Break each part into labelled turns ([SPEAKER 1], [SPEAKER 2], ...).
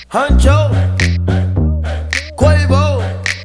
[SPEAKER 1] Huncho, Quavo,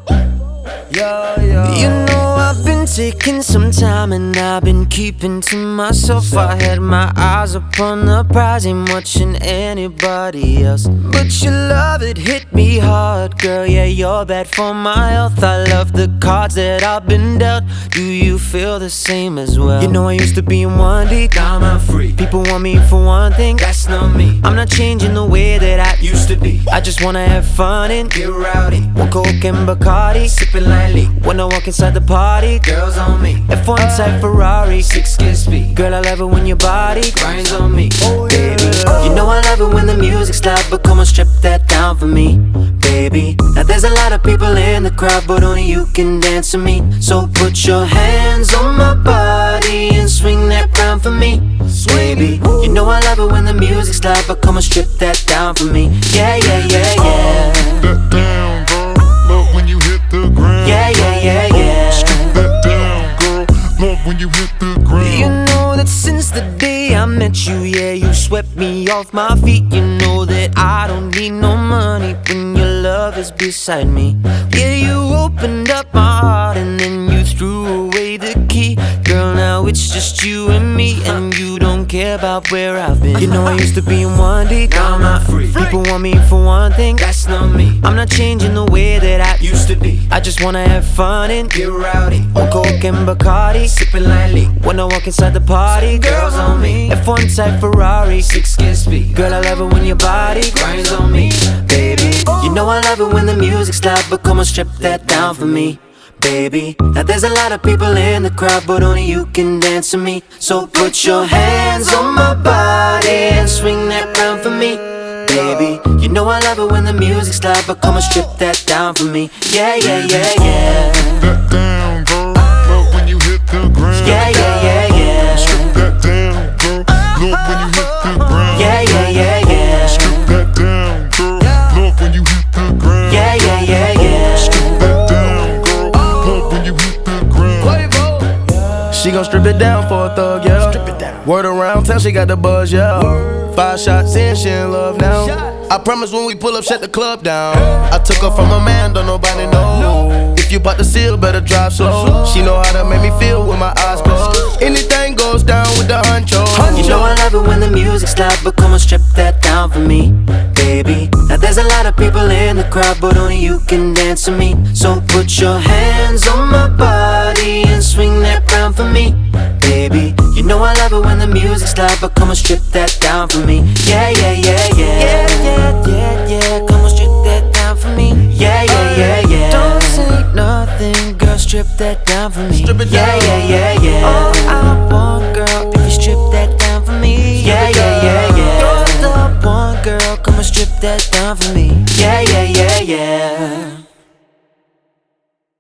[SPEAKER 1] yeah, yeah.
[SPEAKER 2] You know I've been taking some time and I've been keeping to myself. I had my eyes upon the prize, ain't watching anybody else. But your love, it hit me hard, girl, yeah, you're bad for my health. I love the cards that I've been dealt. Do you feel the same as well? You know I used to be in one deep,
[SPEAKER 1] Now I'm free.
[SPEAKER 2] people want me for one thing,
[SPEAKER 1] That's not me.
[SPEAKER 2] I'm not changing the way that I
[SPEAKER 1] Used to be.
[SPEAKER 2] I just wanna have fun and
[SPEAKER 1] Get rowdy.
[SPEAKER 2] one Coke and Bacardi.
[SPEAKER 1] Sipping lightly.
[SPEAKER 2] When I walk inside the party,
[SPEAKER 1] Girls on me.
[SPEAKER 2] F1 type Ferrari.
[SPEAKER 1] 6 speed.
[SPEAKER 2] Girl, I love it when your body
[SPEAKER 1] Grinds on me.
[SPEAKER 2] baby. You know I love it when the music's loud, but come on, strip that down for me, baby. Now there's a lot of people in the crowd, but only you can dance to me. So put your hands on my body and swing that round for me, baby. You know I love it when the music's loud, but come on, strip that down for me. Yeah, yeah, yeah, yeah.
[SPEAKER 3] That down, girl. Love when you hit the ground.
[SPEAKER 2] Yeah, yeah, yeah, yeah.
[SPEAKER 3] Strip that down, girl. Love when you hit the ground.
[SPEAKER 2] You know that since the day I met you, yeah, you swept me off my feet. You know that I don't need no money when your love is beside me. Yeah, you opened up my heart and then you threw away the key. Girl, now it's just you and me, and you don't care about where I've been. You know I used to be in one deep,
[SPEAKER 1] Now I'm not free.
[SPEAKER 2] people want me for one thing,
[SPEAKER 1] That's not me.
[SPEAKER 2] I'm not changing the way that I
[SPEAKER 1] Used to be.
[SPEAKER 2] I just wanna have fun and
[SPEAKER 1] Get rowdy.
[SPEAKER 2] one Coke and Bacardi.
[SPEAKER 1] Sipping lightly.
[SPEAKER 2] When I walk inside the party,
[SPEAKER 1] Girls on me.
[SPEAKER 2] F1 type Ferrari.
[SPEAKER 1] 6 speed.
[SPEAKER 2] Girl, I love it when your body
[SPEAKER 1] Grinds on me.
[SPEAKER 2] baby. You know I love it when the music's loud, but come on, strip that down for me, baby. Now there's a lot of people in the crowd, but only you can dance to me. So put your hands on my body and swing that round for me, baby. You know I love it when the music's loud, but come on, strip that down for me. Yeah, yeah, yeah, yeah.
[SPEAKER 3] That down, girl. Love when you hit the ground.
[SPEAKER 2] Yeah, yeah, yeah, yeah.
[SPEAKER 3] Strip that down, girl. Love when you hit the ground.
[SPEAKER 2] Yeah, yeah, yeah, yeah.
[SPEAKER 3] Strip that down, girl. Love when you hit the ground.
[SPEAKER 2] Yeah, yeah, yeah, yeah.
[SPEAKER 3] Strip that down, girl. Love when you hit the ground.
[SPEAKER 1] Quavo.
[SPEAKER 4] She gon' strip it down for a thug, yeah.
[SPEAKER 1] Strip it down.
[SPEAKER 4] Word around town, she got the buzz, yeah. 5 shots in, she in love now. I promise when we pull up, shut the club down. I took her from a man, don't nobody know. If you bout to seal, better drive slow. She know how to make me feel with my eyes closed. Anything goes down with the huncho.
[SPEAKER 2] You know I love it when the music's loud, but come on, strip that down for me, baby. Now there's a lot of people in the crowd, but only you can dance to me. So put your hands on my body and swing that round for me, baby. You know I love it when the music's loud, but come on, strip that down for me. Yeah, yeah, yeah, yeah. Yeah, yeah, yeah, yeah. Come on, strip that down for me. Yeah, yeah, yeah, yeah. Don't say nothing, girl, strip that down for me.
[SPEAKER 4] Strip it
[SPEAKER 2] Yeah,
[SPEAKER 4] down.
[SPEAKER 2] yeah, yeah, yeah. All I want, girl, if you strip that down for me. Yeah, yeah, yeah, yeah. You're the one, girl, come and strip that down for me. Yeah, yeah, yeah, yeah.